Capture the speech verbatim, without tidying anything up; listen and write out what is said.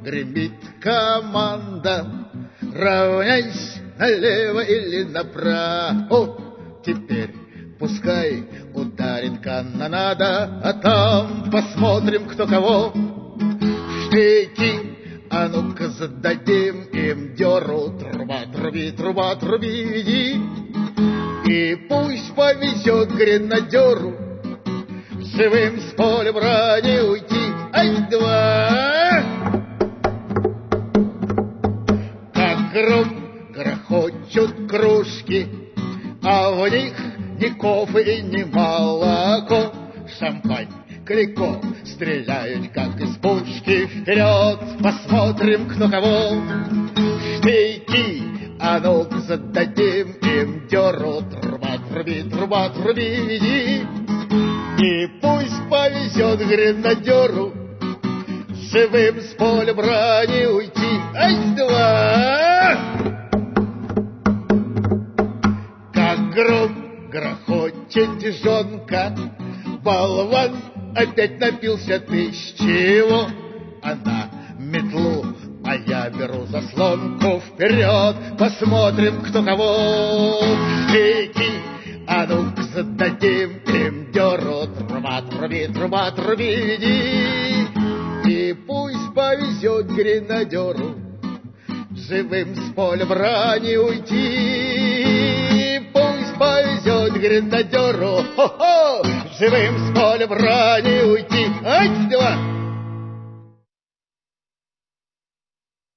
гремит команда. Равняйсь налево или направо. Теперь пускай ударит канонада, а там посмотрим, кто кого. Штыки, а ну-ка зададим им дёру. Труба, труби, труба, труби, веди. И пусть повезет гренадеру живым с поля брани уйти. Ай-два! Как гром грохочут кружки, а в них ни кофе и ни молоко. Шампань, клико стреляют, как из пушки. Вперед, посмотрим, кто кого. Штыки, а ну-ка зададим им дёру. Труба, труби, труба, труби, веди. И пусть повезет гренадеру живым с поля брани уйти. Ай-два! Как гром грохочет тяжонка, болван опять напился, ты с чего? Она метлу, а я беру заслонку. Вперед, посмотрим, кто кого. Штыки, а ну-ка зададим им дёру. Труба, труби, труба, труби, веди. И пусть повезет гренадеру живым с поля брани уйти. Пусть повезет гренадеру, хо-хо, живым с поля брани уйти. Ай-два!